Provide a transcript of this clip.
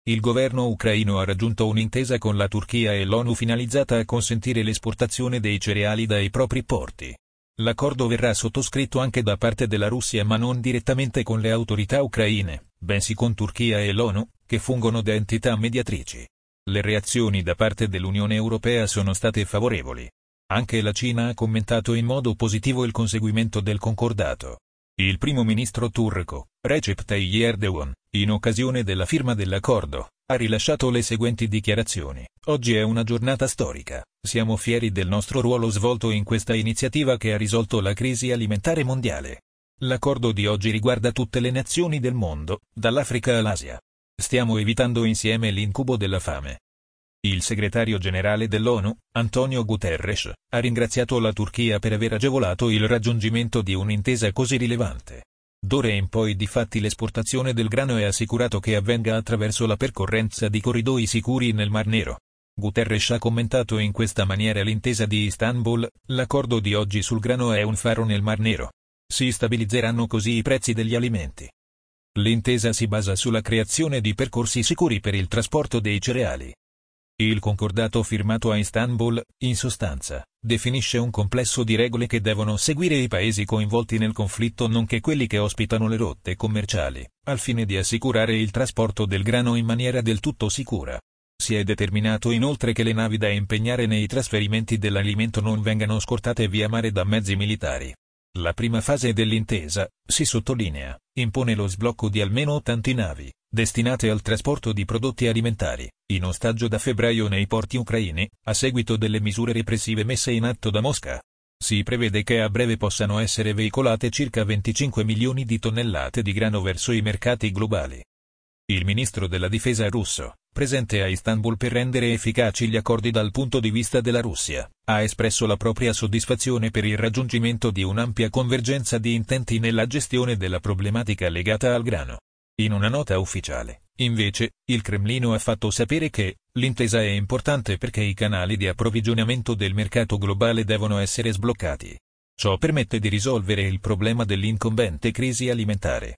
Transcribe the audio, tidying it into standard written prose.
Il governo ucraino ha raggiunto un'intesa con la Turchia e l'ONU finalizzata a consentire l'esportazione dei cereali dai propri porti. L'accordo verrà sottoscritto anche da parte della Russia, ma non direttamente con le autorità ucraine, bensì con Turchia e l'ONU, che fungono da entità mediatrici. Le reazioni da parte dell'Unione Europea sono state favorevoli. Anche la Cina ha commentato in modo positivo il conseguimento del concordato. Il primo ministro turco, Recep Tayyip Erdogan, in occasione della firma dell'accordo, ha rilasciato le seguenti dichiarazioni: "Oggi è una giornata storica. Siamo fieri del nostro ruolo svolto in questa iniziativa che ha risolto la crisi alimentare mondiale. L'accordo di oggi riguarda tutte le nazioni del mondo, dall'Africa all'Asia. Stiamo evitando insieme l'incubo della fame." Il segretario generale dell'ONU, Antonio Guterres, ha ringraziato la Turchia per aver agevolato il raggiungimento di un'intesa così rilevante. D'ora in poi difatti l'esportazione del grano è assicurato che avvenga attraverso la percorrenza di corridoi sicuri nel Mar Nero. Guterres ha commentato in questa maniera l'intesa di Istanbul: "L'accordo di oggi sul grano è un faro nel Mar Nero. Si stabilizzeranno così i prezzi degli alimenti." L'intesa si basa sulla creazione di percorsi sicuri per il trasporto dei cereali. Il concordato firmato a Istanbul, in sostanza, definisce un complesso di regole che devono seguire i paesi coinvolti nel conflitto nonché quelli che ospitano le rotte commerciali, al fine di assicurare il trasporto del grano in maniera del tutto sicura. Si è determinato inoltre che le navi da impegnare nei trasferimenti dell'alimento non vengano scortate via mare da mezzi militari. La prima fase dell'intesa, si sottolinea, impone lo sblocco di almeno 80 navi, destinate al trasporto di prodotti alimentari, in ostaggio da febbraio nei porti ucraini, a seguito delle misure repressive messe in atto da Mosca. Si prevede che a breve possano essere veicolate circa 25 milioni di tonnellate di grano verso i mercati globali. Il ministro della difesa russo, presente a Istanbul per rendere efficaci gli accordi dal punto di vista della Russia, ha espresso la propria soddisfazione per il raggiungimento di un'ampia convergenza di intenti nella gestione della problematica legata al grano. In una nota ufficiale, invece, il Cremlino ha fatto sapere che l'intesa è importante perché i canali di approvvigionamento del mercato globale devono essere sbloccati. Ciò permette di risolvere il problema dell'incombente crisi alimentare.